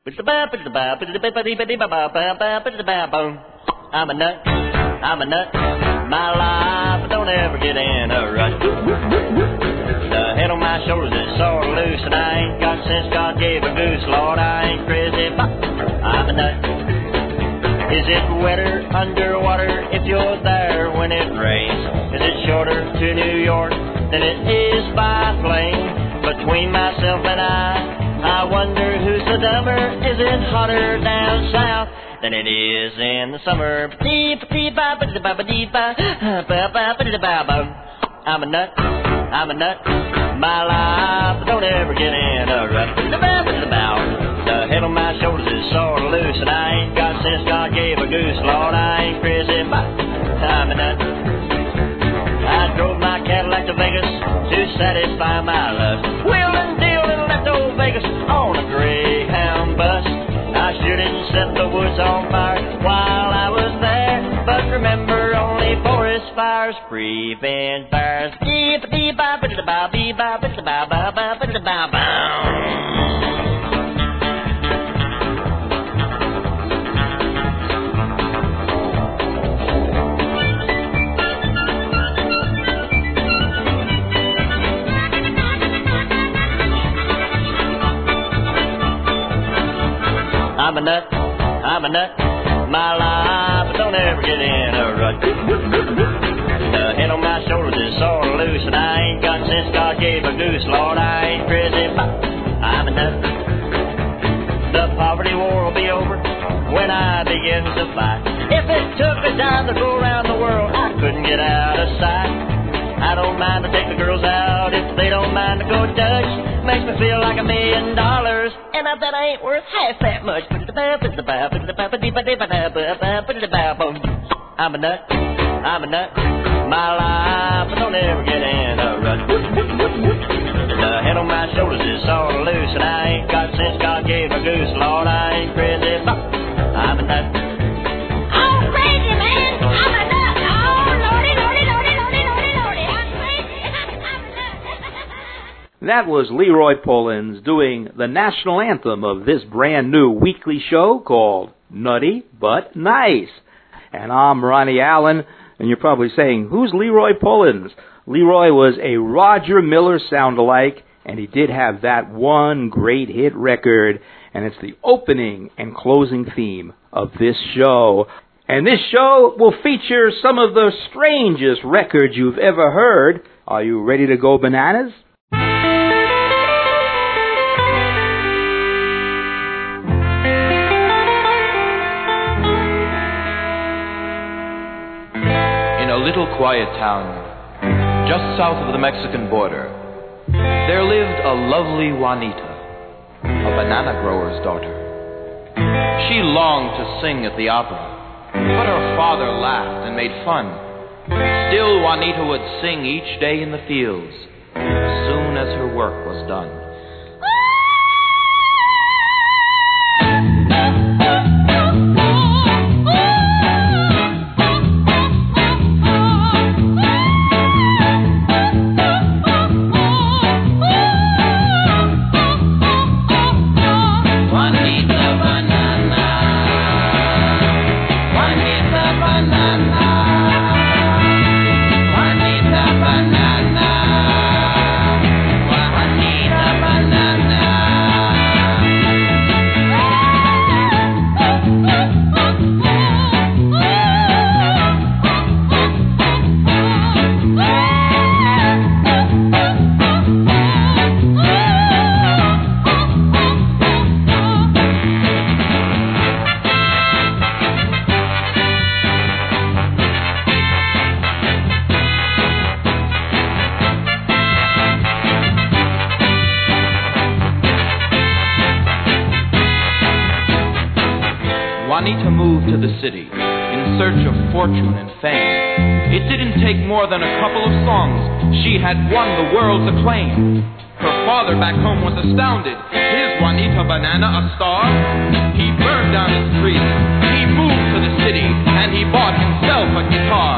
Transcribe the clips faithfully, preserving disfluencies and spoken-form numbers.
I'm a nut, I'm a nut. My life don't ever get in a rut. The head on my shoulders is sort of loose, and I ain't got sense God gave a goose. Lord, I ain't crazy, but I'm a nut. Is it wetter underwater if you're there when it rains? Is it shorter to New York than it is by plane? Between myself and I, I wonder who's the dumber. Is it hotter down south than it is in the summer? I'm a nut, I'm a nut. My life don't ever get in a rut. The head on my shoulders is sort of loose, and I ain't got sense God gave a goose. Lord, I ain't crazy, but I'm a nut. I drove my Cadillac to Vegas to satisfy my lust. Wheeled and dealed and left old Vegas on a Greyhound bus. I sure didn't set the woods on fire while I was there, but remember, only forest fires prevent fires. I'm a nut, I'm a nut. My life don't ever get in a rut. The head on my shoulders is sort of loose, and I ain't got sense God gave a goose. Lord, I ain't crazy, but I'm a nut. The poverty war will be over when I begin to fight. If it took a dime to go around the world, I couldn't get out of sight. I don't mind to take the girls out if they don't mind to go Dutch. Makes me feel like a million dollars, and I bet I ain't worth half that much. I'm a nut, I'm a nut. My life don't ever get in a rut. The head on my shoulders is sort of loose, and I ain't got sense God gave a goose. Lord, I ain't crazy, but I'm a nut. Oh, crazy, man! I'm a nut! Oh, lordy, lordy, lordy, lordy, lordy, lordy! I'm crazy! I'm a nut! That was Leroy Pullins doing the national anthem of this brand new weekly show called Nutty But Nice. And I'm Ronnie Allen, and you're probably saying, who's Leroy Pullins? Leroy was a Roger Miller sound-alike, and he did have that one great hit record, and it's the opening and closing theme of this show. And this show will feature some of the strangest records you've ever heard. Are you ready to go bananas? In a little quiet town, just south of the Mexican border, there lived a lovely Juanita, a banana grower's daughter. She longed to sing at the opera, but her father laughed and made fun. Still, Juanita would sing each day in the fields, as soon as her work was done. Juanita moved to the city in search of fortune and fame. It didn't take more than a couple of songs. She had won the world's acclaim. Her father back home was astounded. Is Juanita Banana a star? He burned down his street. He moved to the city, and he bought himself a guitar.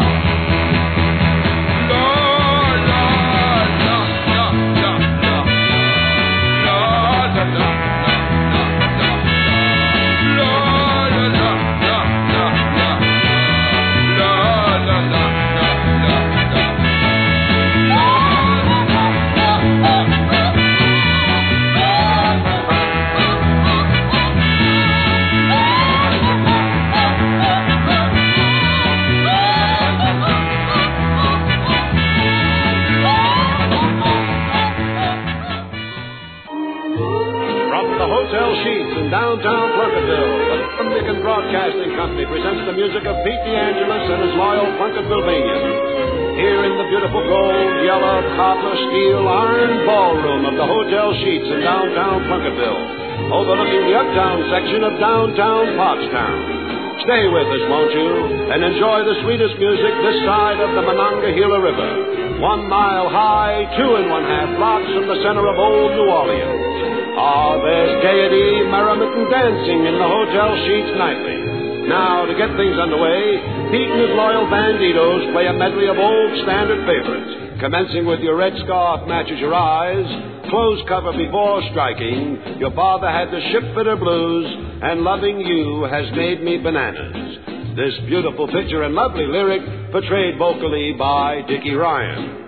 Sheets in downtown Plunketville, the American Broadcasting Company presents the music of Pete DeAngelis and his loyal Plunketvilleanians. Here in the beautiful gold, yellow, copper, steel, iron ballroom of the Hotel Sheets in downtown Plunketville, overlooking the uptown section of downtown Pottstown. Stay with us, won't you, and enjoy the sweetest music this side of the Monongahela River. One mile high, two and one half blocks from the center of old New Orleans. Ah, there's gaiety, merriment, and dancing in the Hotel Sheets nightly. Now, to get things underway, Pete and his loyal banditos play a medley of old standard favorites, commencing with Your Red Scarf Matches Your Eyes, Clothes Cover Before Striking, Your Father Had the Shipfitter Blues, and Loving You Has Made Me Bananas. This beautiful picture and lovely lyric portrayed vocally by Dickie Ryan.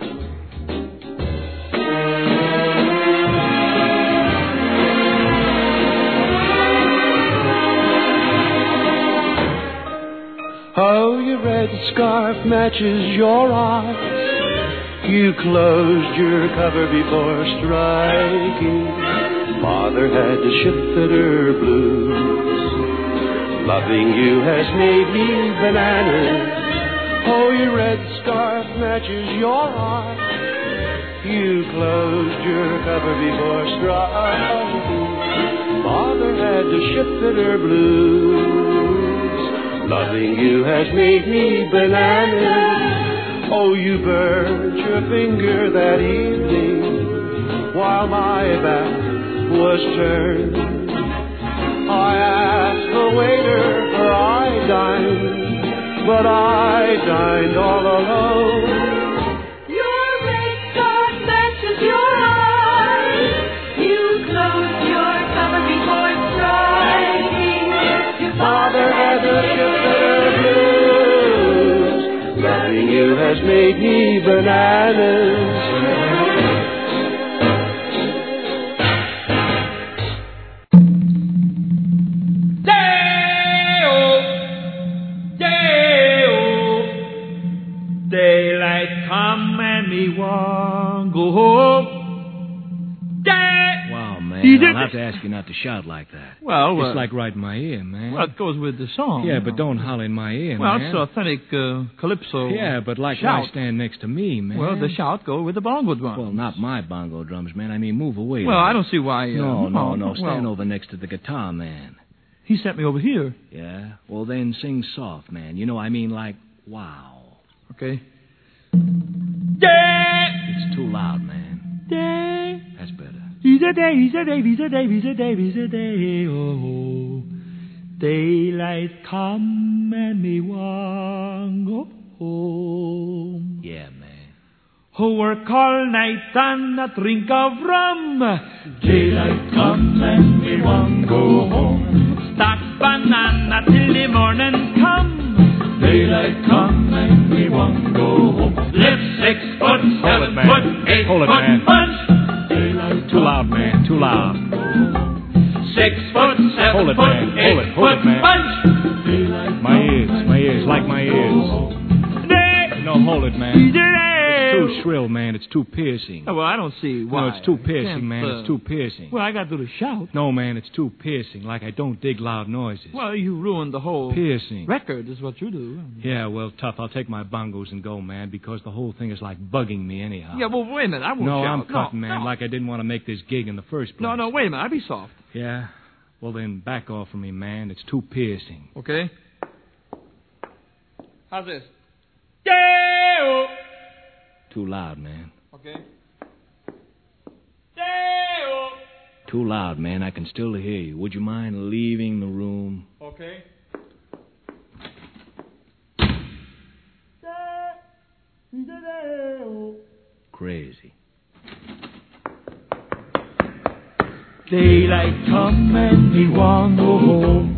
Oh, your red scarf matches your eyes. You closed your cover before striking. Father had the shipfitter blues. Loving you has made me bananas. Oh, your red scarf matches your eyes. You closed your cover before striking. Father had the shipfitter blues. Loving you has made me bananas. Oh, you burned your finger that evening while my back was turned. I asked the waiter for iodine, but I dined all alone. Your red scarf matches your eyes. You closed your cover before striking. Your Father had the shipfitter blues. Loving you has made me bananas. Day-o, day-o, daylight come and me want go home. Day. Wow, man, You did I'll have it. to ask you not to shout like that. Well, It's uh, like right in my ear, man. well, it goes with the song. yeah, but don't holler in my ear, Well, man. it's authentic uh, calypso. Yeah, but like shout. why stand next to me, man? Well, the shout go with the bongo drum. Well, not my bongo drums, man. I mean, move away. Well, a I little. don't see why. Uh, No, no, no. Stand well, over next to the guitar, man. He sent me over here. Yeah? Well, then sing soft, man. You know, I mean, like, wow. Okay. Day. It's too loud, man. Day. That's better. He's a day, he's a day, he's a day, he's a day, he's a day, oh. Daylight come and me want go home. Yeah, man. Who work all night and a drink of rum. Daylight come and me want go home. Stack banana till the morning come. Daylight come and me want go home. Live six foot, seven man. foot, eight Hold it, foot man. punch. Too loud, man. Too loud. Six foot, seven Hold it, foot, man. eight Hold it, hold foot it, man. punch. My ears, my ears, like my ears. Day. No, hold it, man. Day. It's too shrill, man. It's too piercing. Oh, well, I don't see why. No, it's too I piercing, can't, man. uh, It's too piercing. Well, I got to do the shout. No, man, it's too piercing. Like I don't dig loud noises. Well, you ruined the whole Piercing. record, is what you do. Yeah, well, tough. I'll take my bongos and go, man, because the whole thing is like bugging me anyhow. Yeah, well, wait a minute. I won't no, shout. I'm cutting, no, man, no. like I didn't want to make this gig in the first place. No, no, wait a minute. I'll be soft. Yeah? Well, then back off from me, man. It's too piercing. Okay? How's this? Day-o. Too loud, man. Okay. Day-o. Too loud, man. I can still hear you. Would you mind leaving the room? Okay. Crazy. Daylight come and me want go home.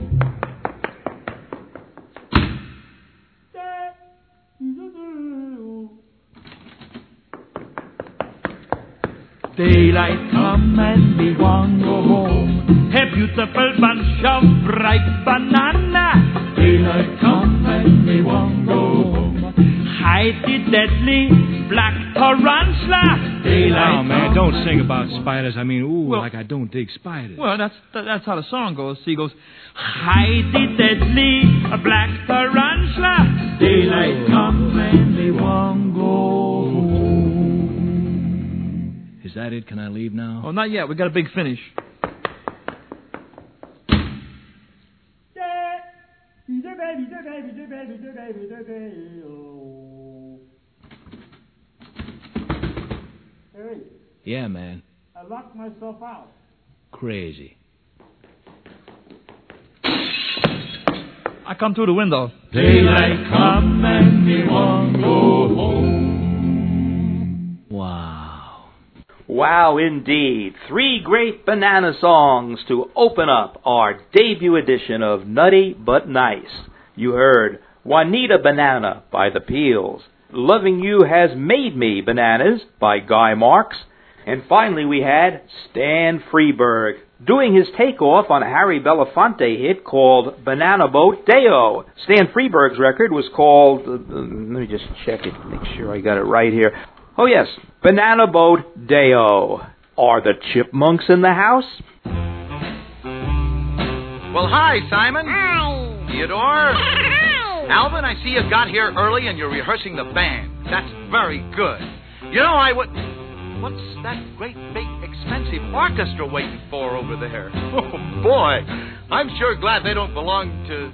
Daylight come and me want go home. A beautiful bunch of ripe banana. Daylight come and me want go home. Hide the deadly black tarantula. Daylight Oh, man, comes. don't sing about spiders. I mean, ooh, Well- like I don't dig spiders. Well, that's that, that's how the song goes. See, it goes, Hide the deadly a black tarantula. Daylight come and they won't go home. Is that it? Can I leave now? oh, not yet. We got a big finish. Yeah, man. I locked myself out. Crazy. I come through the window. Daylight come and they won't go home. Wow. Wow, indeed. Three great banana songs to open up our debut edition of Nutty But Nice. You heard Juanita Banana by the Peels, Loving You Has Made Me Bananas by Guy Marks, and finally we had Stan Freberg doing his takeoff on a Harry Belafonte hit called Banana Boat Day-O. Stan Freberg's record was called, uh, let me just check it, make sure I got it right here. Oh yes, Banana Boat Day-O. Are the Chipmunks in the house? Well, hi, Simon. Hi. Theodore. Hi. Alvin, I see you got here early and you're rehearsing the band. That's very good. You know, I would... What's that great, big, expensive orchestra waiting for over there? Oh, boy. I'm sure glad they don't belong to...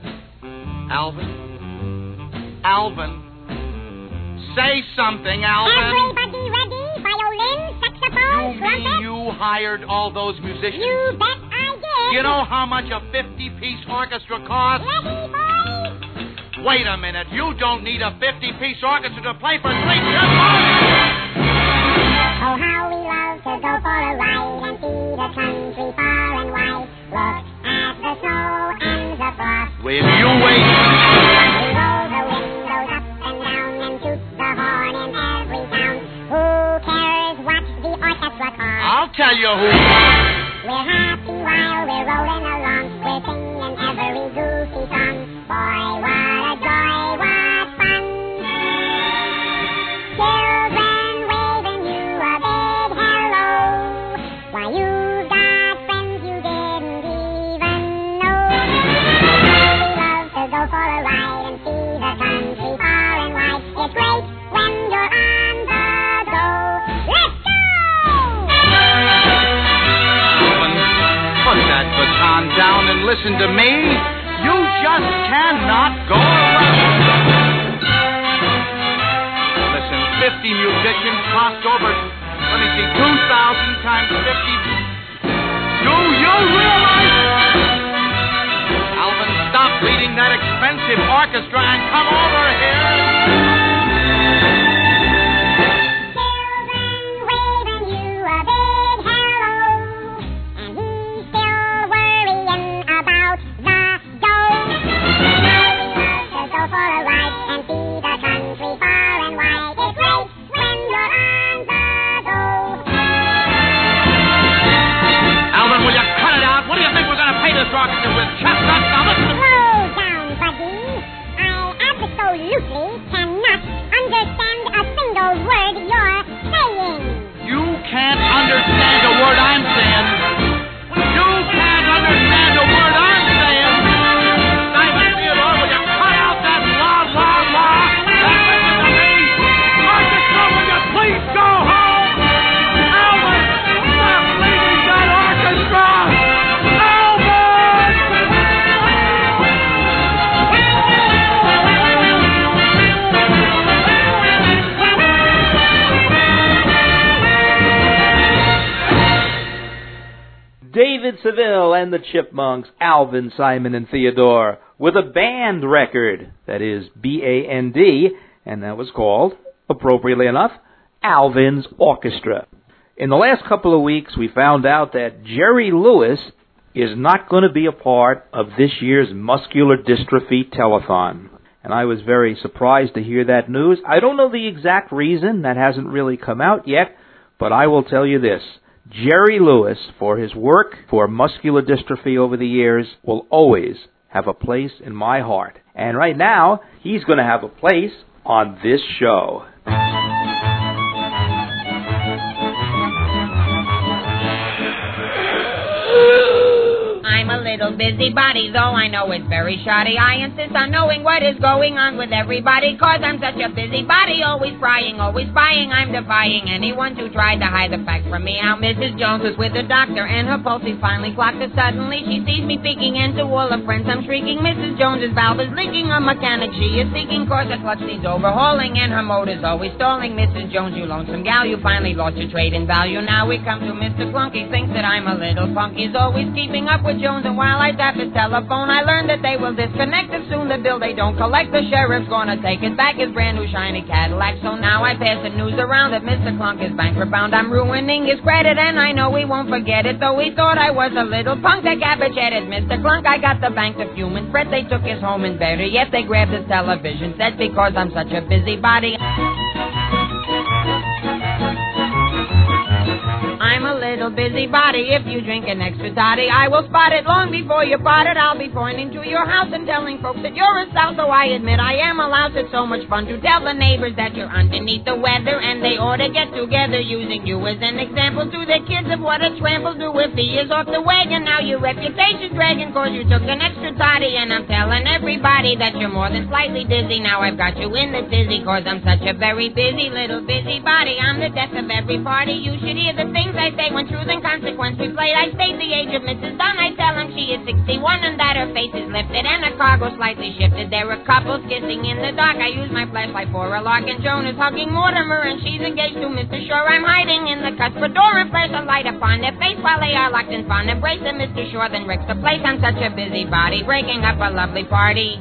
Alvin? Alvin? Say something, Alvin. Everybody ready? Violin, saxophone, You trumpet? mean you hired all those musicians? You bet I did. You know how much a fifty-piece orchestra costs? Ready, boys? Wait a minute. You don't need a fifty-piece orchestra to play for three chipmunks. Oh, how we love to go for a ride and see the country far and wide. Look at the snow and the frost. Will you wait? We roll the windows up and down and toot the horn in every town. Who cares what the orchestra costs? I'll tell you who. We're happy while we're rolling along. We're singing every goofy song. Boy, what a joy, what fun. Children waving you a big hello. Why, you've got friends you didn't even know. We love to go for a ride and see the country far and wide. It's great when you're on the go. Let's go! Put that baton down and listen to me. You just cannot go around. Listen, fifty musicians cost over, let me see, two thousand times fifty. Do you realize? Alvin, stop leading that expensive orchestra and come over here. Children waving you a big hello, and he's still worrying about the dough. How we love to go for a ride and see the country far and wide. It's great when you're on the go. Alvin, will you cut it out? What do you think we're going to pay this orchestra with? Chestnuts? Now listen to me. Slow down, buddy. I absolutely cannot understand a single word you're saying. You can't understand a word I'm saying. You can't understand a word I'm saying. Simon Theodore, will you cut out that la la la and listen to me? Orchestra, will you please go home? Alvin, stop leading that orchestra. David Seville and the Chipmunks, Alvin, Simon, and Theodore, with a band record, that is B A N D, and that was called, appropriately enough, Alvin's Orchestra. In the last couple of weeks, we found out that Jerry Lewis is not going to be a part of this year's Muscular Dystrophy Telethon. And I was very surprised to hear that news. I don't know the exact reason, that hasn't really come out yet, but I will tell you this. Jerry Lewis, for his work for muscular dystrophy over the years, will always have a place in my heart. And right now, he's going to have a place on this show. little busybody, though I know it's very shoddy. I insist on knowing what is going on with everybody, cause I'm such a busybody, always prying, always spying. I'm defying anyone who tried to hide the facts from me. Now Missus Jones was with the doctor, and her pulse is finally clocked. And suddenly she sees me peeking into all her friends. I'm shrieking, Missus Jones's valve is leaking. A mechanic she is seeking, cause her clutch needs overhauling, and her motor's always stalling. Missus Jones, you lonesome gal, you finally lost your trade in value. Now we come to Mister Clunk. He thinks that I'm a little punk. He's always keeping up with Jones, and while I tap his telephone, I learn that they will disconnect as soon the bill they don't collect. The sheriff's gonna take it back, his brand new shiny Cadillac. So now I pass the news around that Mister Clunk is bankrupt bound. I'm ruining his credit, and I know he won't forget it. Though he thought I was a little punk, that cabbage-headed Mister Clunk. I got the bank to fume and fret. They took his home and better yet, they grabbed his television set because I'm such a busybody. I'm a little busybody. If you drink an extra toddy, I will spot it long before you pot it. I'll be pointing to your house and telling folks that you're a souse. So I admit I am a louse. It's so much fun to tell the neighbors that you're underneath the weather, and they ought to get together using you as an example to their kids of what a tramp will do if he is off the wagon. Now your reputation's dragging cause you took an extra toddy, and I'm telling everybody that you're more than slightly dizzy. Now I've got you in the dizzy cause I'm such a very busy little busybody. I'm the death of every party. You should hear the things I say when truth and consequence we played. I state the age of Missus Dunn. I tell him she is sixty-one and that her face is lifted and her cargo slightly shifted. There are couples kissing in the dark. I use my flashlight for a lark, and Joan is hugging Mortimer, and she's engaged to Mister Shore. I'm hiding in the cuspidor and flash a light upon their face while they are locked in fond embrace. And Mister Shore then wrecks the place. I'm such a busybody, breaking up a lovely party.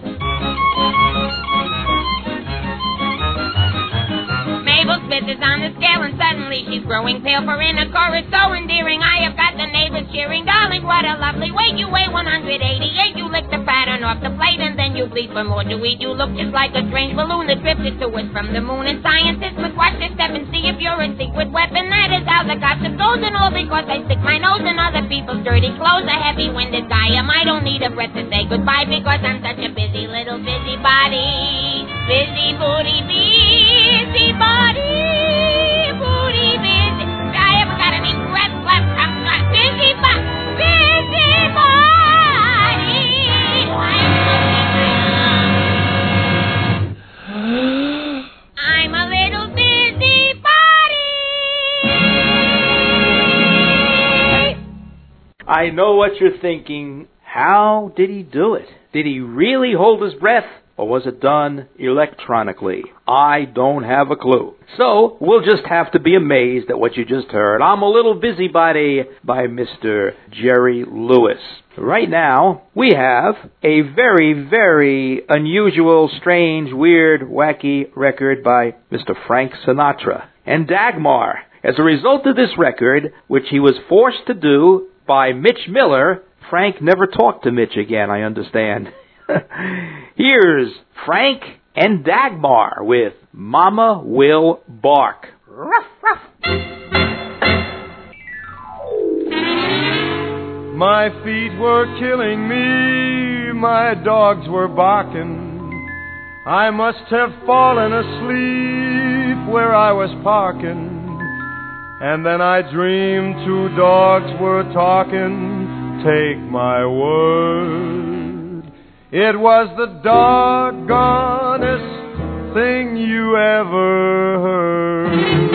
Mabel Smith is on the scale, and suddenly she's growing pale. For in a chorus so endearing, I have got the neighbors cheering. Darling, what a lovely weight. You weigh one hundred eighty-eight. You lick the pattern off the plate, and then you bleed for more to eat. You look just like a strange balloon that drifted to us from the moon. And scientists must watch their step and see if you're a secret weapon. That is how the gossip goes, and all because I stick my nose in other people's dirty clothes. A heavy-winded guy am. I don't need a breath to say goodbye because I'm such a busy little busybody. Busy booty, busy body, booty busy. I haven't got any breath left. I'm not busy, but busy body. I'm a little busy body. I know what you're thinking. How did he do it? Did he really hold his breath? Or was it done electronically? I don't have a clue. So, we'll just have to be amazed at what you just heard. I'm a Little Busybody by Mister Jerry Lewis. Right now, we have a very, very unusual, strange, weird, wacky record by Mister Frank Sinatra and Dagmar. As a result of this record, which he was forced to do by Mitch Miller, Frank never talked to Mitch again, I understand. Here's Frank and Dagmar with Mama Will Bark. Ruff, ruff. My feet were killing me, my dogs were barking. I must have fallen asleep where I was parking. And then I dreamed two dogs were talking, take my word. It was the doggonest thing you ever heard.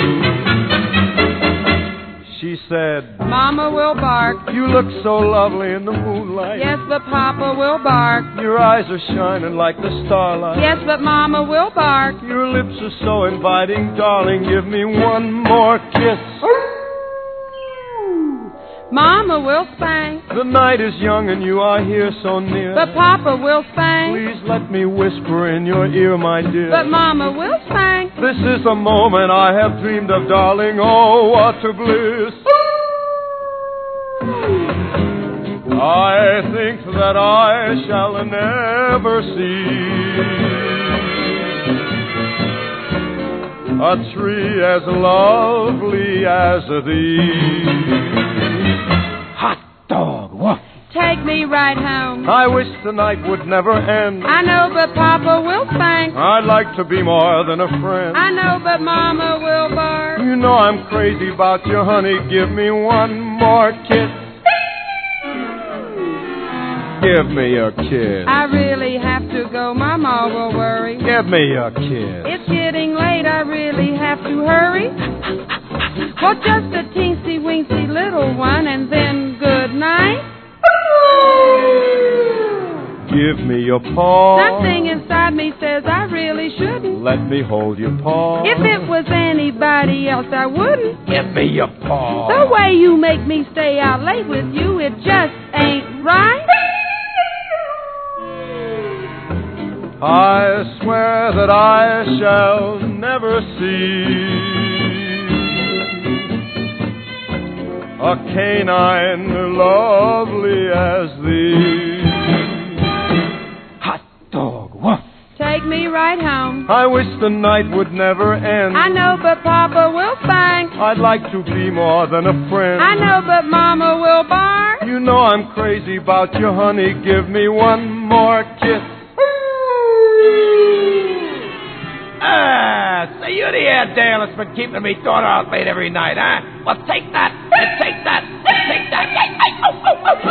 She said, Mama will bark. You look so lovely in the moonlight. Yes, but Papa will bark. Your eyes are shining like the starlight. Yes, but Mama will bark. Your lips are so inviting, darling. Give me one more kiss. Mama will spank. The night is young and you are here so near. But Papa will spank. Please let me whisper in your ear, my dear. But Mama will spank. This is a moment I have dreamed of, darling. Oh, what a bliss. I think that I shall never see a tree as lovely as thee. Dog, what? Take me right home. I wish the night would never end. I know, but Papa will spank. I'd like to be more than a friend. I know, but Mama will bark. You know I'm crazy about you, honey. Give me one more kiss. Give me a kiss. I really have to go, Mama will worry. Give me a kiss. It's getting late, I really have to hurry. Well, just a teensy-weensy little one, and then good night. Give me your paw. Something inside me says I really shouldn't. Let me hold your paw. If it was anybody else, I wouldn't. Give me your paw. The way you make me stay out late with you, it just ain't right. I swear that I shall never see a canine lovely as thee. Hot dog, woof. Take me right home. I wish the night would never end. I know, but Papa will spank. I'd like to be more than a friend. I know, but Mama will bark. You know I'm crazy about you, honey. Give me one more kiss. Ah, so you're the air Dale that's been keeping me daughter out late every night, huh? Well, take that, and take that, and take that. Ay, ay, oh,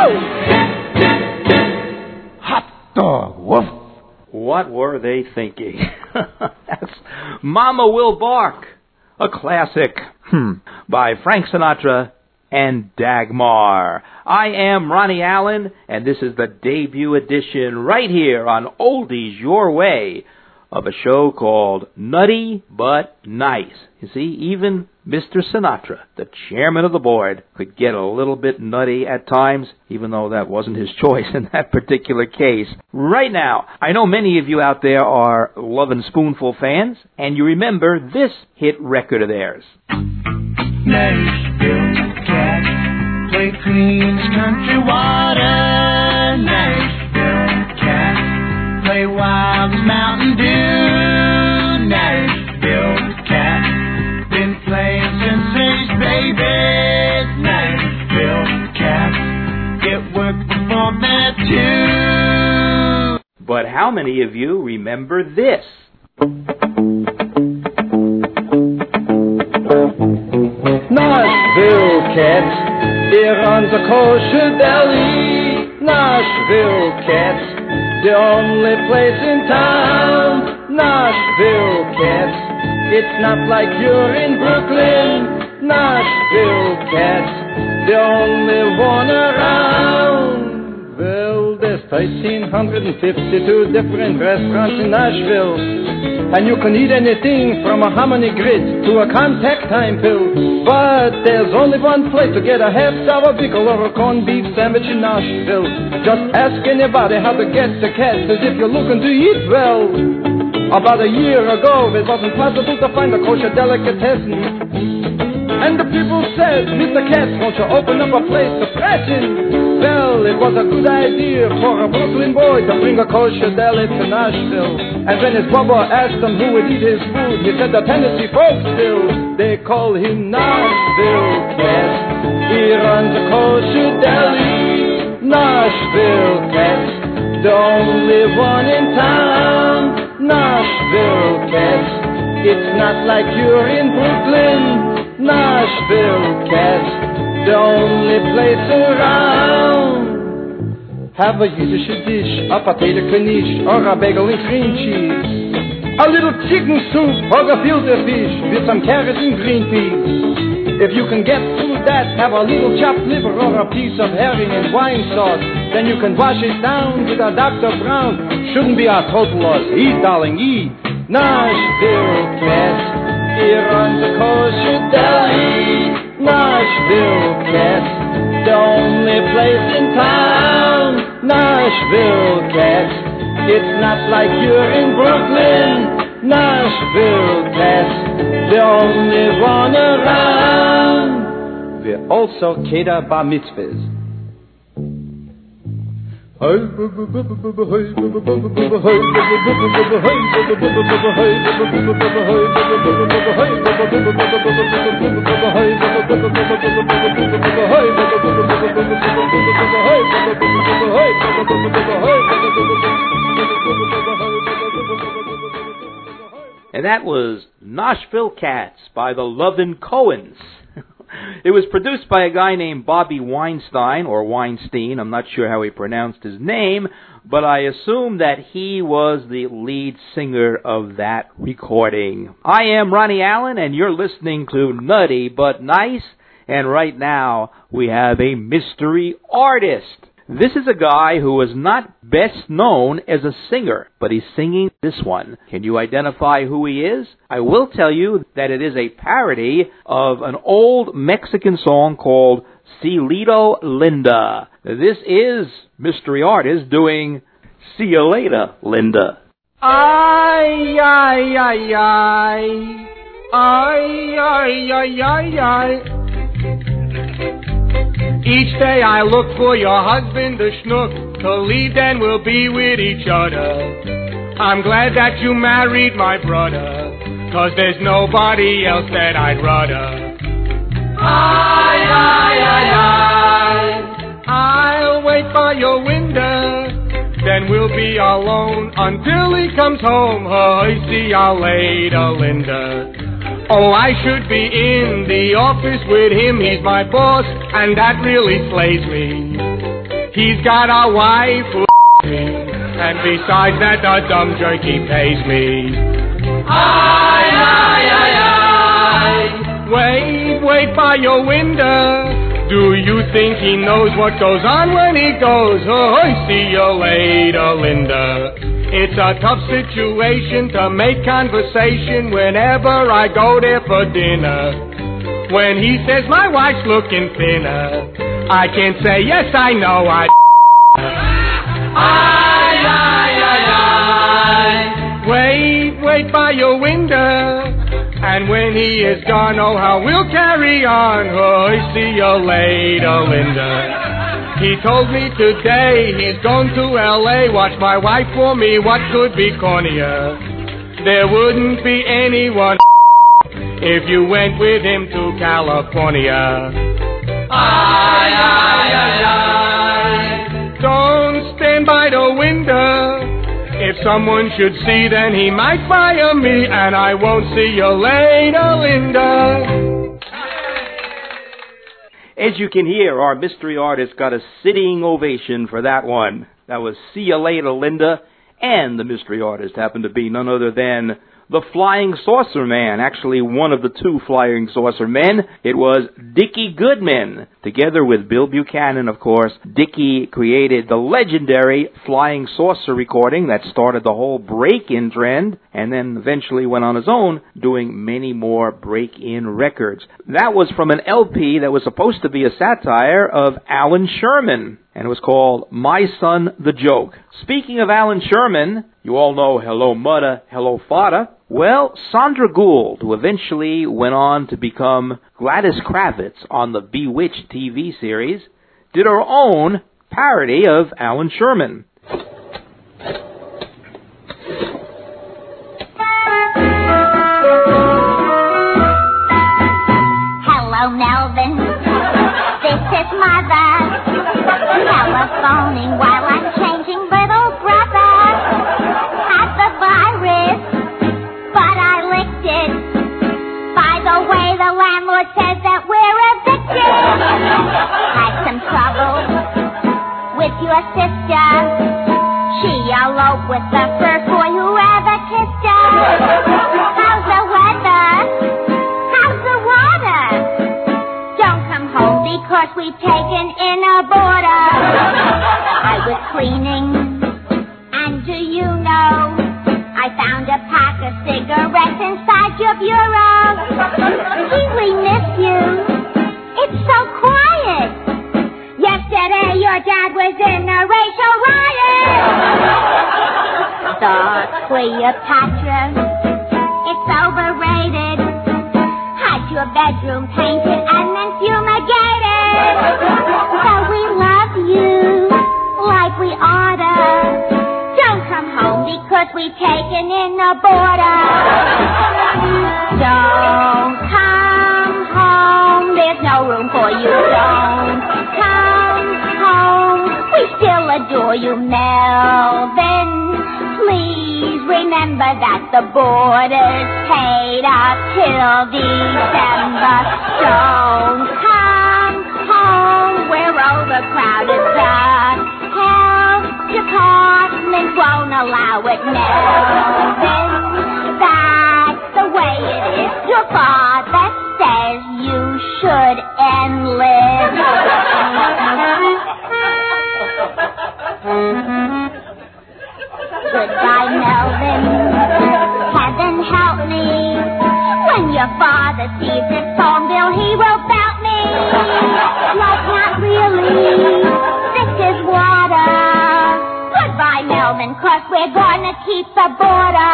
oh, oh, oh. Hot dog, woof. What were they thinking? That's Mama Will Bark, a classic hmm, by Frank Sinatra and Dagmar. I am Ronnie Allen, and this is the debut edition right here on Oldies Your Way of a show called Nutty But Nice. You see, even Mister Sinatra, the chairman of the board, could get a little bit nutty at times, even though that wasn't his choice in that particular case. Right now, I know many of you out there are Lovin' Spoonful fans, and you remember this hit record of theirs. Nashville Cat, play Queen's Country Water. Nashville Cat, play Wild Mountain Dew. Nashville Cat, been playing since his baby. Nashville Cat, get work before that too. But how many of you remember this? Nashville Cats, here on the kosher deli. Nashville Cats, the only place in town. Nashville Cats, it's not like you're in Brooklyn. Nashville Cats, the only one around. Well, there's one thousand three hundred fifty-two different restaurants in Nashville, and you can eat anything from a hominy grid to a contact time pill. But there's only one place to get a half sour pickle or a corned beef sandwich in Nashville. Just ask anybody how to get the Cats, as if you're looking to eat well. About a year ago, it wasn't possible to find a kosher delicatessen, and the people said, Mister Katz, won't you open up a place to scratch in? Well, it was a good idea for a Brooklyn boy to bring a kosher deli to Nashville. And when his bubba asked him who would eat his food, he said the Tennessee folks still. They call him Nashville Katz. He runs a kosher deli. Nashville Katz, the only one in town. Nashville Katz, it's not like you're in Brooklyn. Nashville Cats, the only place around. Have a Yiddish dish, a potato knish, or a bagel and cream cheese. A little chicken soup or a filter fish with some carrots and green peas. If you can get through that, have a little chopped liver or a piece of herring and wine sauce. Then you can wash it down with a Doctor Brown. Shouldn't be a total loss. Eat, darling, eat. Nashville Cats, here on the kosher deli. Nashville Cats, the only place in town. Nashville Cats, it's not like you're in Brooklyn. Nashville Cats, the only one around. We also cater bar mitzvahs. And that was Nashville Cats by the Lovin' Cohens. It was produced by a guy named Bobby Weinstein, or Weinstein. I'm not sure how he pronounced his name, but I assume that he was the lead singer of that recording. I am Ronnie Allen, and you're listening to Nutty But Nice, and right now we have a mystery artist. This is a guy who is not best known as a singer, but he's singing this one. Can you identify who he is? I will tell you that it is a parody of an old Mexican song called Cielito Linda. This is mystery artist doing See You Later, Linda. Ay, ay, ay, ay. Ay, ay, ay, ay, ay. Each day I look for your husband, the schnook, to leave, then we'll be with each other. I'm glad that you married my brother, 'cause there's nobody else that I'd rather. Ay, ay, ay, ay. I'll wait by your window, then we'll be alone until he comes home. Oh, see you later, Linda. Oh, I should be in the office with him, he's my boss, and that really slays me. He's got a wife who me, and besides that, the dumb jerky pays me. Ay, ay, ay, ay. Wait, wait by your window. Do you think he knows what goes on when he goes? Oh, see you later, Linda. It's a tough situation to make conversation whenever I go there for dinner. When he says my wife's looking thinner, I can say, yes, I know I Ay, ay, ay, ay. Wait, wait by your window. And when he is gone, oh, how we'll carry on. Oh, see you later, Linda. He told me today he's going to L A Watch my wife for me, what could be cornier? There wouldn't be anyone if you went with him to California. Ay, ay, ay, ay. Don't stand by the window. If someone should see, then he might fire me, and I won't see you later, Linda. As you can hear, our mystery artist got a sitting ovation for that one. That was See You Later, Linda, and the mystery artist happened to be none other than the Flying Saucer Man. Actually, one of the two Flying Saucer Men. It was Dickie Goodman. Together with Bill Buchanan, of course, Dickie created the legendary Flying Saucer recording that started the whole break-in trend, and then eventually went on his own, doing many more break-in records. That was from an L P that was supposed to be a satire of Alan Sherman, and it was called My Son the Joke. Speaking of Alan Sherman, you all know Hello Mudda, Hello Fada. Well, Sandra Gould, who eventually went on to become Gladys Kravitz on the Bewitched T V series, did her own parody of Alan Sherman. Hello, Melvin. This is Mother. Telephoning while I'm changing little brother. Had the virus, but I licked it. By the way, the landlord says that we're evicted. Had some trouble with your sister. She eloped with the first boy who ever kissed her. How's the weather? How's the water? Don't come home because we've taken in a border. I was cleaning, and do you know, I found a pack of cigarettes inside your bureau. Gee, we miss you. It's so quiet. Yesterday your dad was in a racial riot. The Cleopatra, it's overrated. Had your bedroom painted and then fumigated. So we love you like we oughta. Don't come home because we've taken in the border. Don't come home, there's no room for you. Don't come home, we still adore you, Melvin. Please remember that the boarders paid up till December. Don't come home, we're overcrowded. The health department won't allow it, Melvin. That's the way it is. Your father says you should enlist. Goodbye, Melvin. Heaven help me. When your father sees this phone bill, he will belt me. Like, not really. This is water. Goodbye, Melvin, 'cause we're gonna keep the border.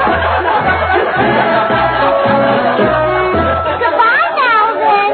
Goodbye, Melvin.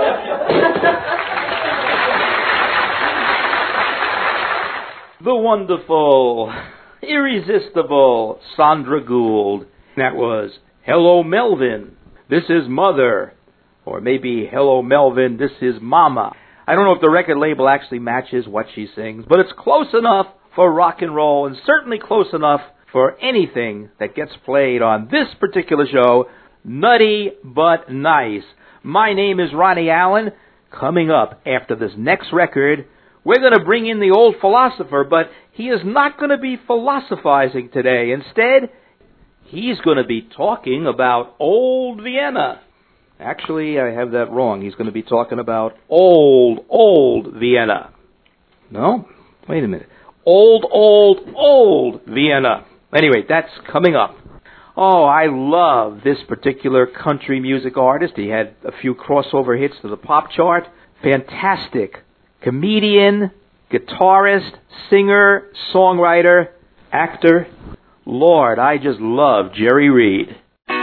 The wonderful, irresistible Sandra Gould. That was Hello, Melvin, this is Mother. Or maybe Hello, Melvin, this is Mama. I don't know if the record label actually matches what she sings, but it's close enough for rock and roll, and certainly close enough for anything that gets played on this particular show, Nutty But Nice. My name is Ronnie Allen. Coming up after this next record, we're going to bring in the old philosopher, but he is not going to be philosophizing today. Instead, he's going to be talking about old Vienna. Actually, I have that wrong. He's going to be talking about old, old Vienna. No? Wait a minute. Old, old, old Vienna. Anyway, that's coming up. Oh, I love this particular country music artist. He had a few crossover hits to the pop chart. Fantastic comedian, guitarist, singer, songwriter, actor. Lord, I just love Jerry Reed.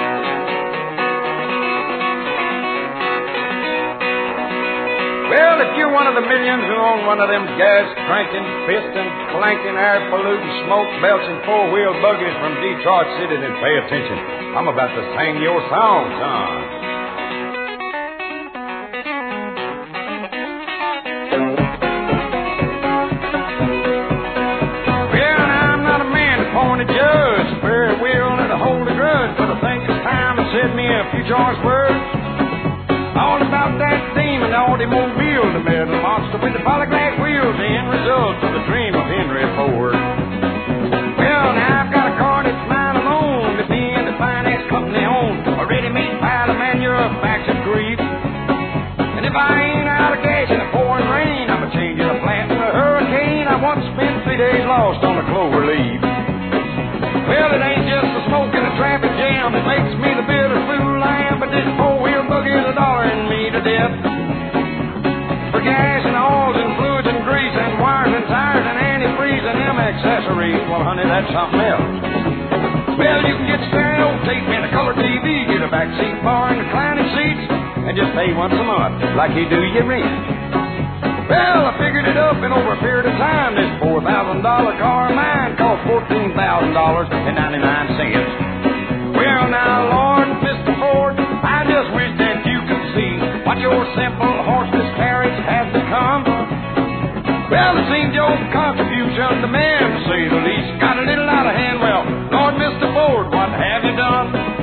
Well, if you're one of the millions who own one of them gas-cranking, piston, clanking, air-polluting, smoke-belching four-wheel buggies from Detroit City, then pay attention. I'm about to sing your song, son. Well, I'm not a man to point a judge, very willing to hold a grudge, but I think it's time to said me a few choice words. All about that demon automobile, the metal monster with the polyglass wheels, the end result of the dream of Henry Ford. Well, now I've got a car that's mine alone, that me and the finance company own, a ready-made pile of manufactured grief. And if I ain't out of gas in the pouring rain, I'm a changing a plant to a hurricane. I once spent three days lost on a clover leaf. Well, it ain't just the smoke and the traffic jam that makes me the bitter fool I am, but this four-wheel buggy is a dollaring me to death. For gas and oils and fluids and grease and wires and tires and antifreeze and them accessories, well, honey, that's something else. Well, you can get stereo tape and a color T V, get a backseat bar and reclining seats, and just pay once a month like you do your rent. Well, I figured it up, and over a period of time, this four thousand dollars car of mine cost fourteen thousand dollars and ninety-nine cents. Well, now, Lord, Mister Ford, I just wish that you could see what your simple horseless carriage has become. Well, it seems your contribution to man, to say the least, got a little out of hand. Well, Lord, Mister Ford, what have you done?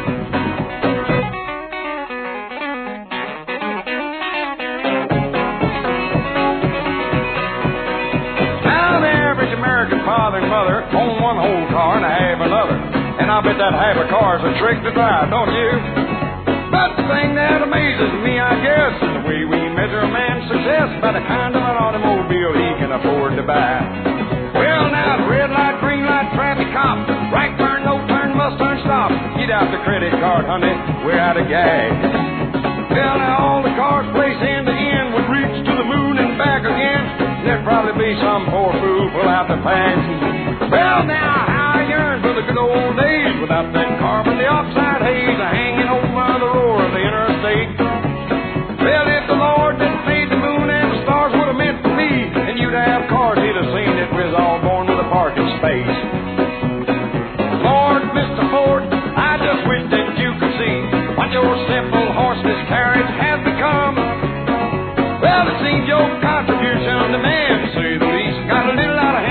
Father and mother own one whole car and I have another. And I bet that half a car's a trick to drive, don't you? But the thing that amazes me, I guess, is the way we measure a man's success by the kind of an automobile he can afford to buy. Well, now, red light, green light, traffic cop, right turn, no turn, must turn, stop. Get out the credit card, honey, we're out of gas. Well, now, all the cars place end to end would reach to the moon and back again. There'd probably be some poor fool pull out the pants. Well, now, how I yearn for the good old days without that carbon dioxide haze hanging over the roar of the interstate. Well, if the Lord that made the moon and the stars would have meant for me, and you'd have cars, he'd have seen that we was all born with a parking space. Lord, Mister Ford, I just wish that you could see what your simple horseless carriage has become. Well, it seems your contribution to man, to say the least, got a little out of hand.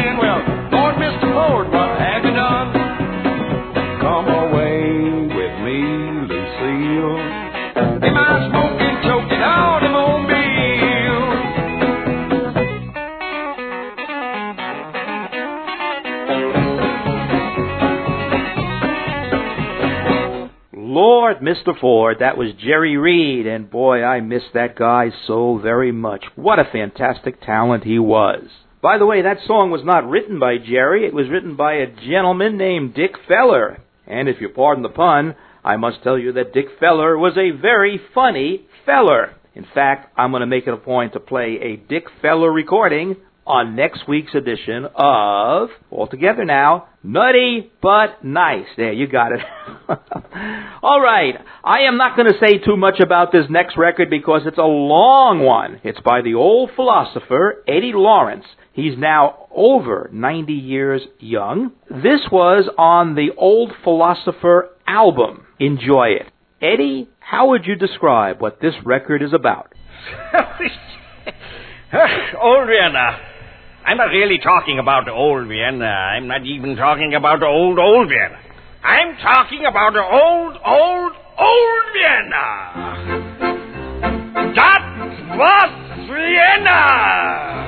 Lord, Mister Ford, that was Jerry Reed, and boy, I miss that guy so very much. What a fantastic talent he was. By the way, that song was not written by Jerry. It was written by a gentleman named Dick Feller. And if you pardon the pun, I must tell you that Dick Feller was a very funny feller. In fact, I'm going to make it a point to play a Dick Feller recording on next week's edition of, all together now, Nutty But Nice. There, you got it. All right, I am not going to say too much about this next record because it's a long one. It's by the old philosopher, Eddie Lawrence. He's now over ninety years young. This was on the Old Philosopher album. Enjoy it. Eddie, how would you describe what this record is about? Old Vienna. I'm not really talking about old Vienna. I'm not even talking about old, old Vienna. I'm talking about old, old, old Vienna. That was Vienna.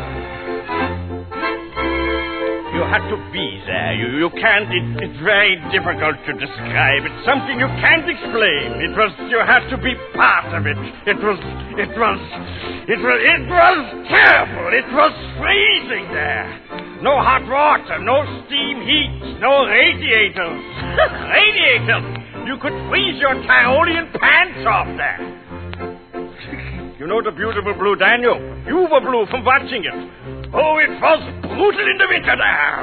You had to be there. You, you can't. It, it's very difficult to describe. It's something you can't explain. It was. You had to be part of it. It was. It was. It was. It was terrible. It was freezing there. No hot water. No steam heat. No radiators. Radiators. You could freeze your Tyrolean pants off there. You know the beautiful Blue Danube? You were blue from watching it. Oh, it was brutal in the winter there.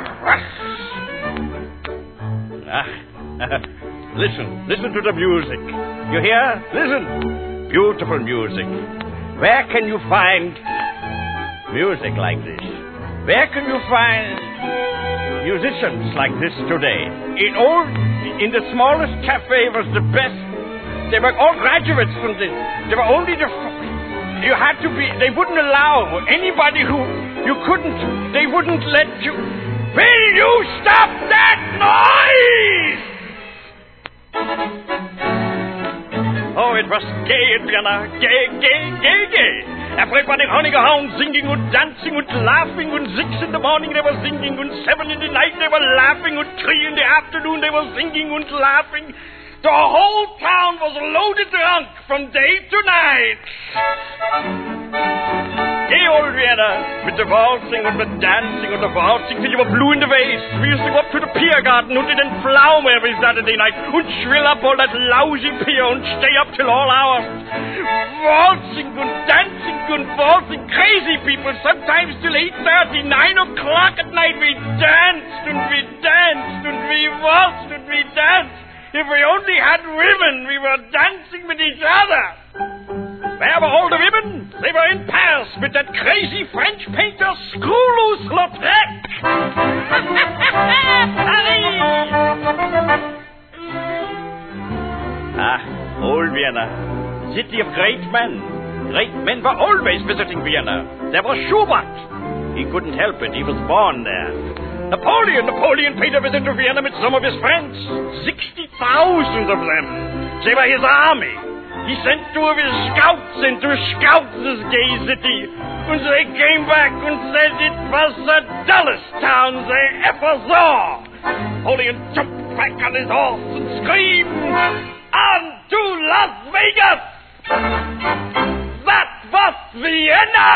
Ah, listen, listen to the music. You hear? Listen. Beautiful music. Where can you find music like this? Where can you find musicians like this today? In all, in the smallest cafe was the best. They were all graduates from this. They were only the... You had to be... They wouldn't allow anybody who... You couldn't... They wouldn't let you... Will you stop that noise? Oh, it was gay in Vienna. Gay, gay, gay, gay. Everybody running around, singing and dancing and laughing. And six in the morning they were singing. And seven in the night they were laughing. And three in the afternoon they were singing and laughing. The whole town was loaded drunk from day to night. Gay old Vienna, with the waltzing and the dancing and the waltzing till you were blue in the face. We used to go up to the pier garden and then Pflaume every Saturday night and shrill up all that lousy pier and stay up till all hours. Waltzing and dancing and waltzing. Crazy people, sometimes till eight thirty, nine o'clock at night we danced and we danced and we waltzed and we danced. If we only had women, we were dancing with each other. Where were all the women? They were in Paris with that crazy French painter Scrooge-Lautrec. Ah, old Vienna. City of great men. Great men were always visiting Vienna. There was Schubert. He couldn't help it. He was born there. Napoleon, Napoleon paid a visit to Vienna with some of his friends. Sixty thousand of them. They were his army. He sent two of his scouts in to scout this gay city. And they came back and said it was the dullest town they ever saw. Napoleon jumped back on his horse and screamed, "On to Las Vegas!" That was Vienna!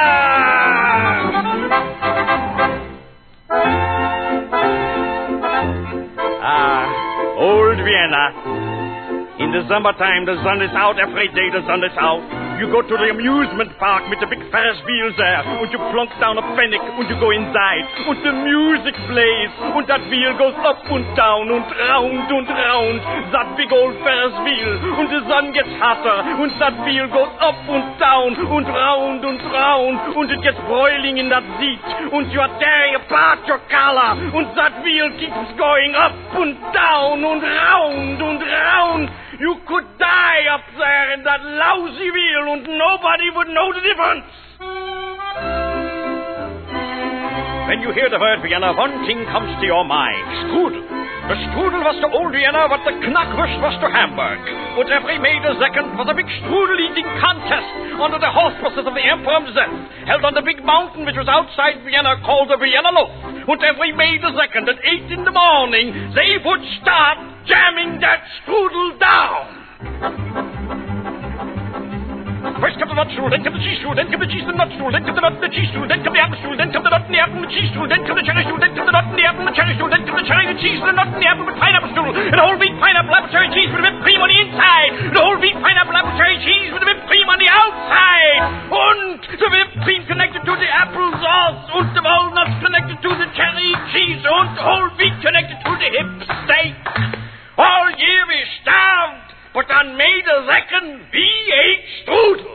Ah, old Vienna. In the summertime, the sun is out. Every day the sun is out. You go to the amusement park with the big Ferris wheels there, and you plunk down a pfennig, and you go inside, and the music plays, and that wheel goes up and down, and round and round, that big old Ferris wheel, and the sun gets hotter, and that wheel goes up and down, and round and round, and it gets boiling in that seat, and you are tearing apart your collar, and that wheel keeps going up and down, and round and round. You could die up there in that lousy wheel and nobody would know the difference. When you hear the word Vienna, one thing comes to your mind. Strudel. The strudel was to old Vienna what the knackwurst was to Hamburg. But every May the second was a big strudel-eating contest under the auspices of the Emperor himself, held on the big mountain which was outside Vienna called the Vienna Loaf. And every May the second at eight in the morning, they would start jamming that strudel down. First come the nut strudel, then come the cheese strudel, then come the cheese and nut strudel, then come the nut and the cheese strudel, then come the apple strudel, then come the nut and the apple and the cheese strudel, then come the cherry strudel, then come the nut and the apple and the cherry strudel, then come the cherry and the cheese and the nut and the apple with pineapple strudel, and a whole wheat pineapple apple cherry cheese with a whipped cream on the inside, and a whole wheat pineapple apple cherry cheese with a whipped cream on the outside, and the whipped cream connected to the apple sauce, and the walnuts connected to the cherry cheese, and the whole wheat connected to the hip steak. All year we starved, but on May the second we ate strudel.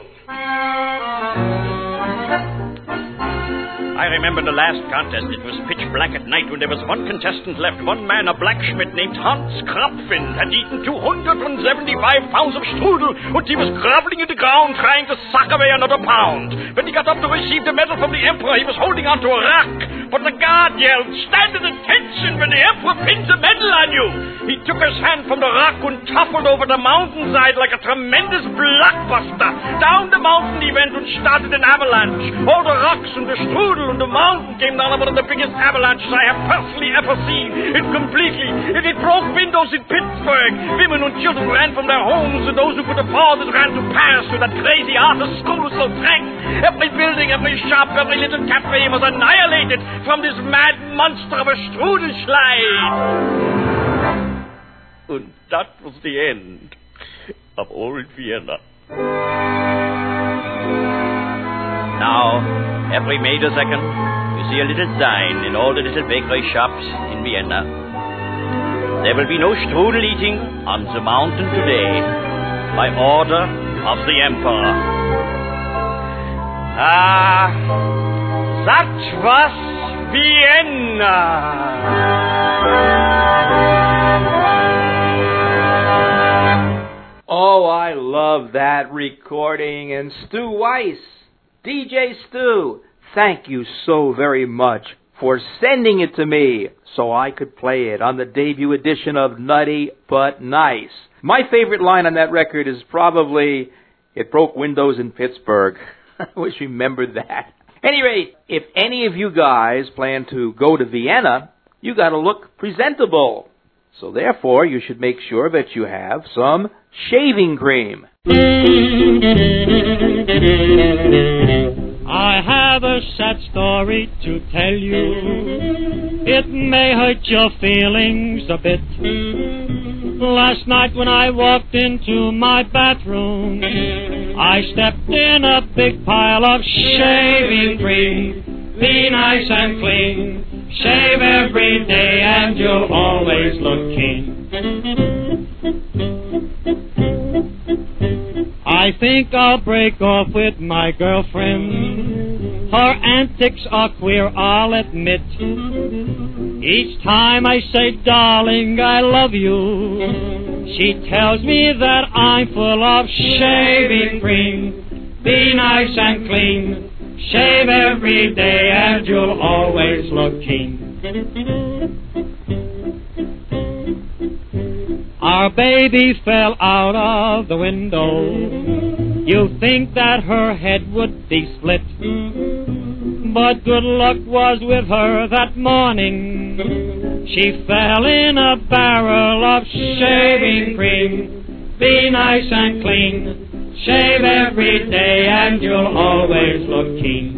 I remember the last contest. It was pitch black at night when there was one contestant left. One man, a blacksmith named Hans Krapfin, had eaten two hundred seventy-five pounds of strudel, and he was groveling in the ground trying to suck away another pound. When he got up to receive the medal from the Emperor, he was holding onto a rock. But the guard yelled, "Stand at attention when the Emperor pins a medal on you!" He took his hand from the rock and toppled over the mountainside like a tremendous blockbuster. Down the mountain he went and started an avalanche. All the rocks and the strudel and the mountain came down on one of the biggest avalanches I have personally ever seen. It completely, it, it broke windows in Pittsburgh. Women and children ran from their homes, and those who could afford it ran to Paris to that crazy artist school so packed. Every building, every shop, every little cafe was annihilated from this mad monster of a strudel slide. And that was the end of old Vienna. Now, every May the second, you see a little sign in all the little bakery shops in Vienna. There will be no strudel eating on the mountain today, by order of the Emperor. Ah, that was Vienna. Oh, I love that recording. And Stu Weiss, D J Stu, thank you so very much for sending it to me so I could play it on the debut edition of Nutty But Nice. My favorite line on that record is probably, "It broke windows in Pittsburgh." I always remember that. Anyway, if any of you guys plan to go to Vienna, you got to look presentable. So therefore, you should make sure that you have some shaving cream. I have a sad story to tell you. It may hurt your feelings a bit. Last night when I walked into my bathroom, I stepped in a big pile of shaving cream. Be nice and clean. Shave every day and you'll always look keen. I think I'll break off with my girlfriend. Her antics are queer, I'll admit. Each time I say, "Darling, I love you," she tells me that I'm full of shaving cream. Be nice and clean. Shave every day and you'll always look keen. Our baby fell out of the window. You'd think that her head would be split. But good luck was with her that morning. She fell in a barrel of shaving cream. Be nice and clean. Shave every day and you'll always look keen.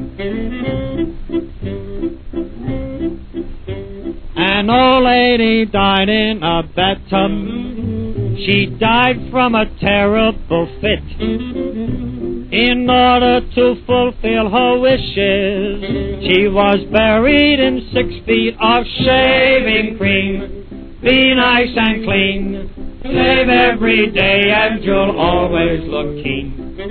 An old lady died in a bathtub. She died from a terrible fit. In order to fulfill her wishes, she was buried in six feet of shaving cream. Be nice and clean. Shave every day and you'll always look keen.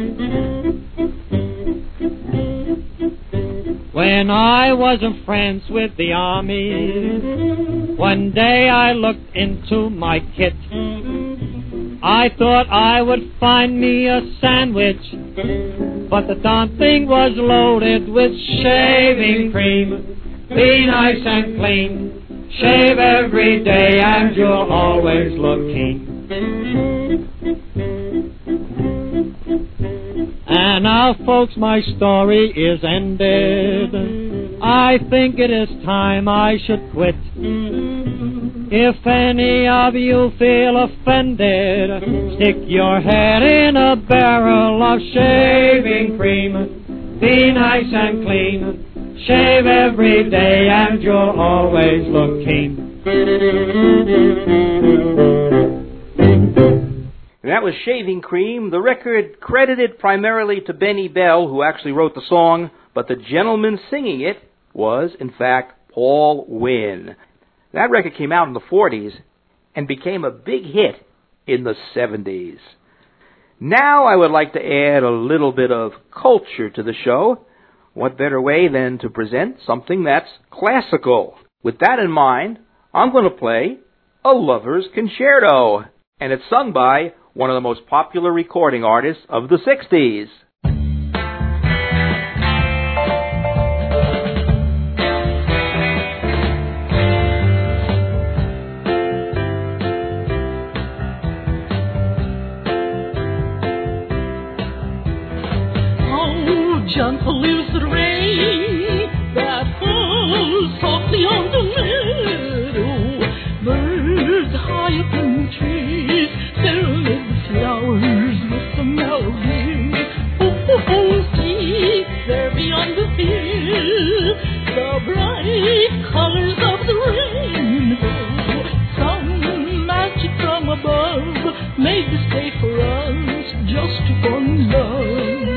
When I was in France with the army, one day I looked into my kit. I thought I would find me a sandwich, but the darn thing was loaded with shaving cream. Be nice and clean. Shave every day and you'll always look keen. And now, folks, my story is ended. I think it is time I should quit. If any of you feel offended, stick your head in a barrel of shaving cream. Be nice and clean. Shave every day and you'll always look keen. And that was Shaving Cream, the record credited primarily to Benny Bell, who actually wrote the song, but the gentleman singing it was, in fact, Paul Wynn. That record came out in the forties and became a big hit in the seventies. Now I would like to add a little bit of culture to the show. What better way than to present something that's classical? With that in mind, I'm going to play A Lover's Concerto, and it's sung by one of the most popular recording artists of the sixties. Oh, gentle is the rain that falls softly on the meadow. Birds high up in the trees serenade the flowers with the melody. Oh, oh, oh, see, there beyond the hill, the bright colors of the rainbow. Some magic from above made this day for us just to fall in love.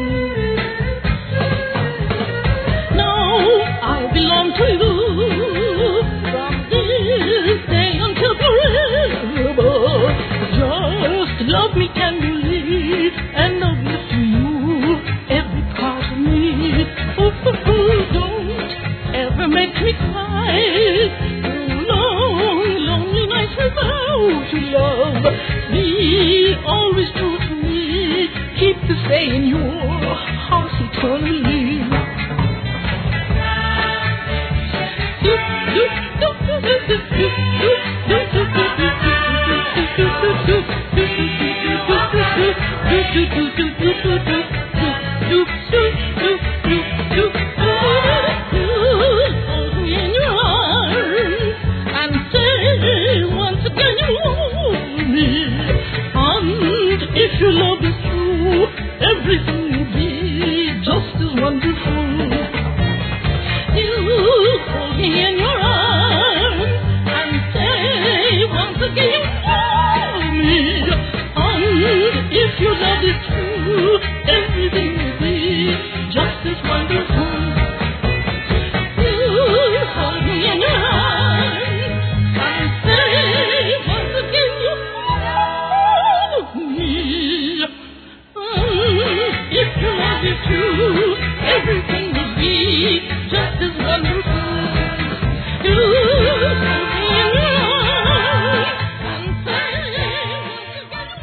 Now I belong to you from this day until forever. Just love me and believe, and I'll give to you every part of me. Oh, oh, oh, don't ever make me cry through long, lonely nights without your love. Be always true to me. Keep this day in your heart eternally. If your love is true, everything will be just as wonderful. You hold me in your arms and say once again you love me. And if your love is true, everything will be just as wonderful. You hold me in your arms and say once again you love me. And if your love is true, everything will be just as wonderful. You hold me in your arms and say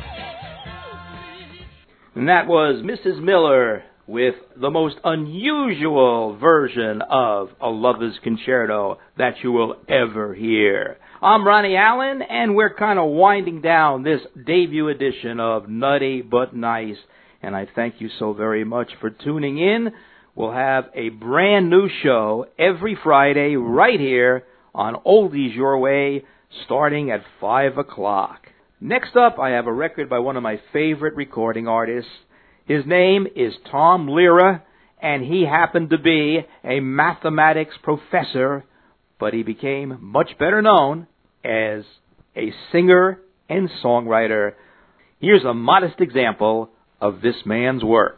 And that was Missus Miller with the most unusual version of A Lover's Concerto that you will ever hear. I'm Ronnie Allen, and we're kind of winding down this debut edition of Nutty But Nice, and I thank you so very much for tuning in. We'll have a brand new show every Friday right here on Oldies Your Way, starting at five o'clock. Next up, I have a record by one of my favorite recording artists. His name is Tom Lehrer, and he happened to be a mathematics professor, but he became much better known as a singer and songwriter. Here's a modest example of this man's work.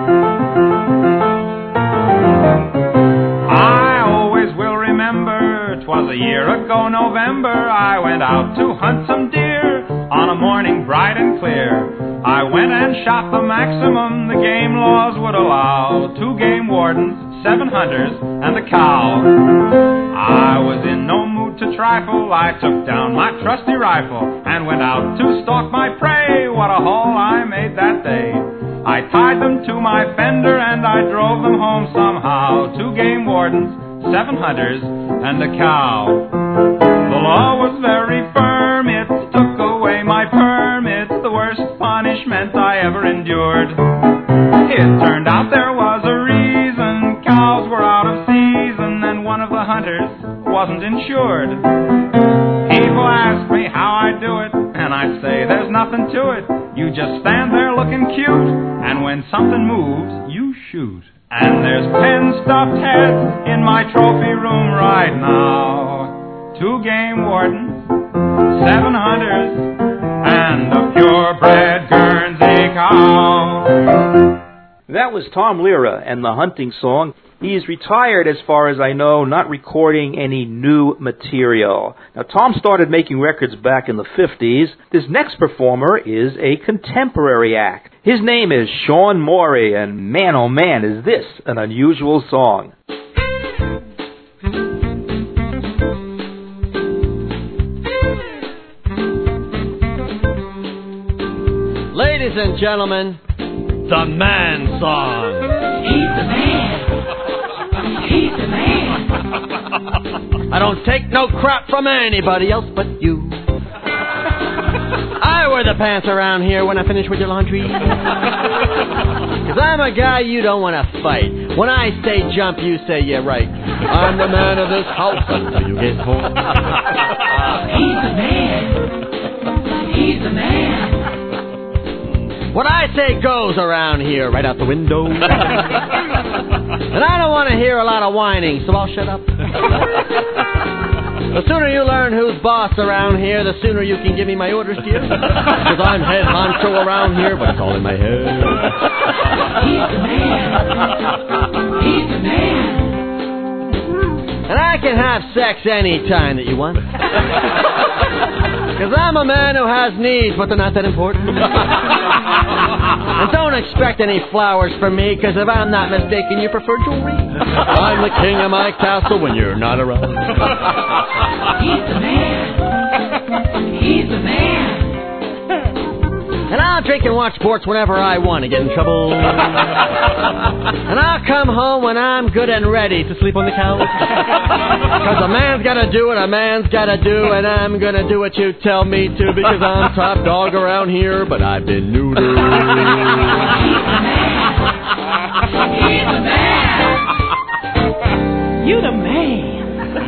I always will remember, 'twas a year ago November, I went out to hunt some deer on a morning bright and clear. I went and shot the maximum the game laws would allow, two game wardens, seven hunters, and a cow. I was in no mood to trifle, I took down my trusty rifle and went out to stalk my prey. What a haul I made that day. I tied them to my fender and I drove them home somehow. Two game wardens, seven hunters, and a cow. The law was very firm, it took away my permit, the worst punishment I ever endured. It turned out there was a reason, cows were out of season, and one of the hunters wasn't insured. People ask me how I do it, and I say there's nothing to it. You just stand there looking cute, and when something moves, you shoot. And there's ten stuffed heads in my trophy room right now. Two game wardens, seven hunters, and a purebred Guernsey cow. That was Tom Lehrer and the hunting song. He's retired, as far as I know, not recording any new material. Now, Tom started making records back in the fifties. This next performer is a contemporary act. His name is Sean Morey, and man, oh man, is this an unusual song. Ladies and gentlemen, the man song. He's the man. He's the man. I don't take no crap from anybody else but you. I wear the pants around here when I finish with your laundry. Cause I'm a guy you don't want to fight. When I say jump, you say yeah right. I'm the man of this house until you get home. He's the man. He's the man. What I say goes around here, right out the window. And I don't want to hear a lot of whining, so I'll shut up. The sooner you learn who's boss around here, the sooner you can give me my orders, dear. Because I'm head honcho around here, but it's all in my head. He's the man. He's the man. And I can have sex any time that you want. Because I'm a man who has needs, but they're not that important. And don't expect any flowers from me, because if I'm not mistaken, you prefer jewelry. I'm the king of my castle when you're not around. He's the man. He's the man. And I'll drink and watch sports whenever I want to get in trouble. And I'll come home when I'm good and ready to sleep on the couch. Because a man's got to do what a man's got to do, and I'm going to do what you tell me to, because I'm top dog around here, but I've been neutered. He's the man. You the man.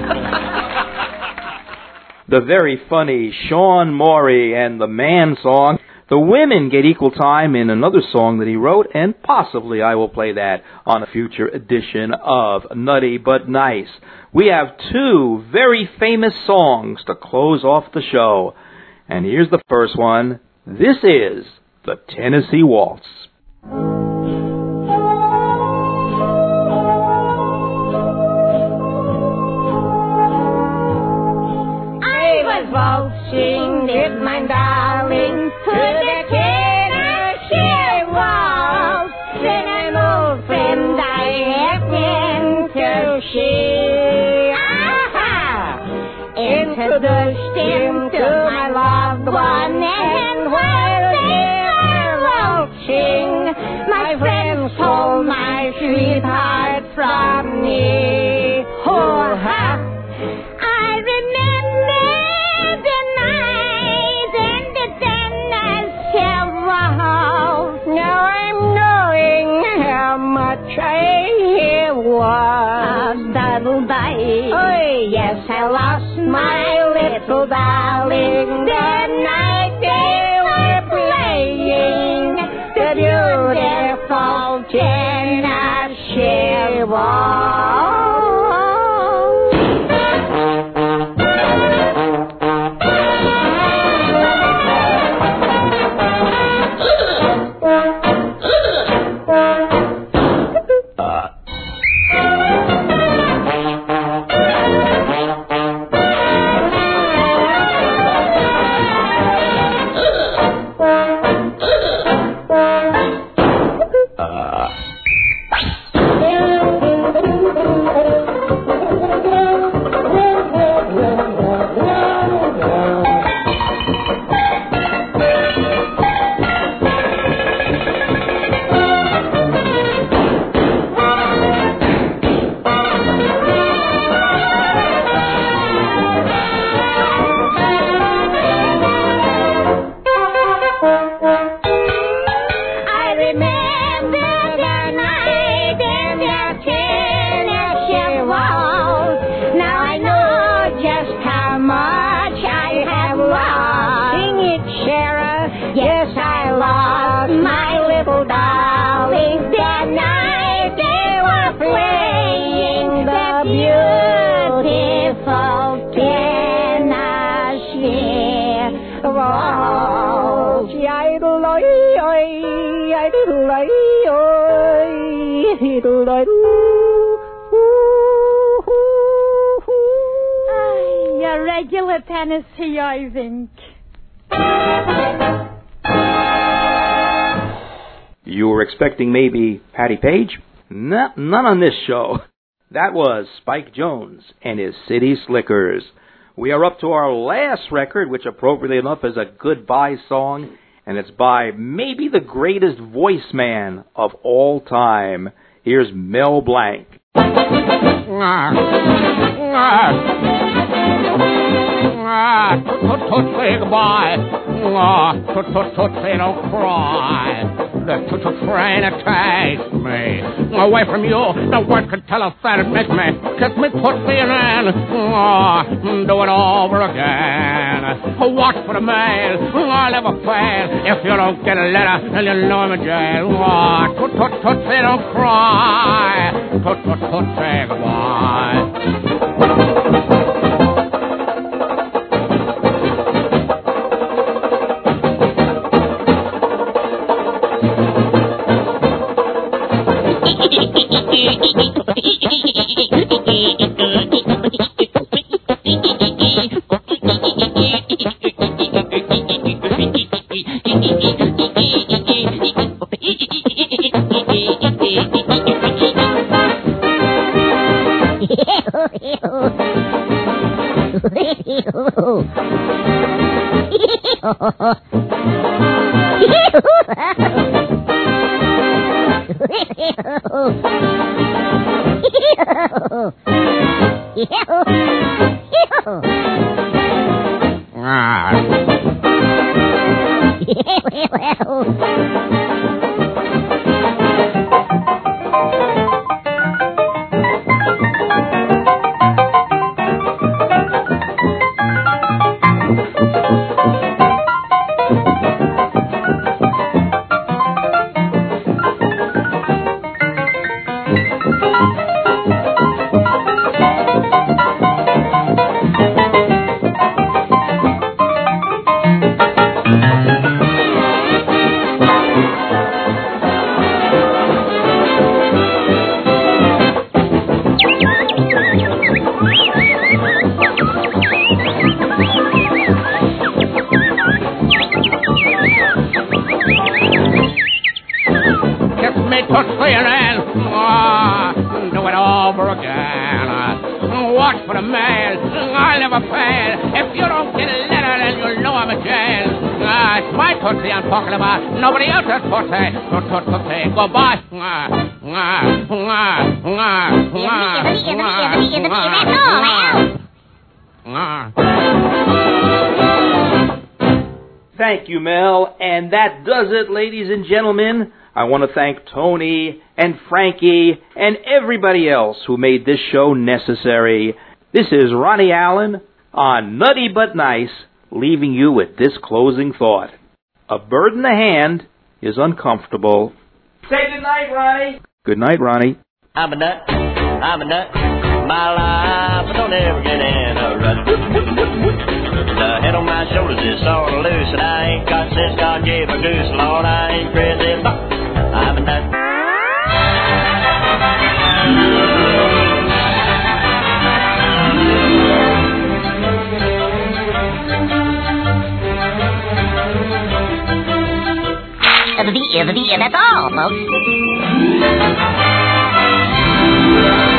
The very funny Sean Morey and the Man song. The women get equal time in another song that he wrote, and possibly I will play that on a future edition of Nutty But Nice. We have two very famous songs to close off the show. And here's the first one. This is the Tennessee Waltz. I was waltzing with my darling to the Tennessee Waltz. Then an old friend I have been to see. Aha! Introduced him to my loved one, and while they were waltzing, my friend stole my sweetheart from me. Oh, ha! I remember the night and the Tennessee Waltz. Now I'm knowing how much I was. Double bite. Oh, yes, I lost my little darling the night they were playing the beautiful Tennessee Waltz. vào chạy lấy ơi lấy ơi lấy Your regular Tennessee Irving. You were expecting maybe Patty Page? No, none on this show. That was Spike Jones and his City Slickers. We are up to our last record, which appropriately enough is a goodbye song, and it's by maybe the greatest voice man of all time. Here's Mel Blanc. Tut tut say goodbye. Tut tut tut say don't cry. The tut tut train takes me away from you. No word could tell how sad it makes me. Kiss me, put me in, and do it over again. Watch for the mail. I'll never fail. If you don't get a letter, then you know I'm in jail. Tut tut tut say don't cry. Tut tut tut say goodbye. Nobody else has Tootsie. Toot toot tootsie. Goodbye. Thank you, Mel. And that does it, ladies and gentlemen. I want to thank Tony and Frankie and everybody else who made this show necessary. This is Ronnie Allen on Nutty But Nice, leaving you with this closing thought. A bird in the hand is uncomfortable. Say good night, Ronnie. Good night, Ronnie. I'm a nut. I'm a nut. My life, I don't ever get in a rut. The head on my shoulders is sort of loose, and I ain't got since God gave a goose. Lord, I ain't crazy, but I'm a nut. The, the, the, that's all, folks.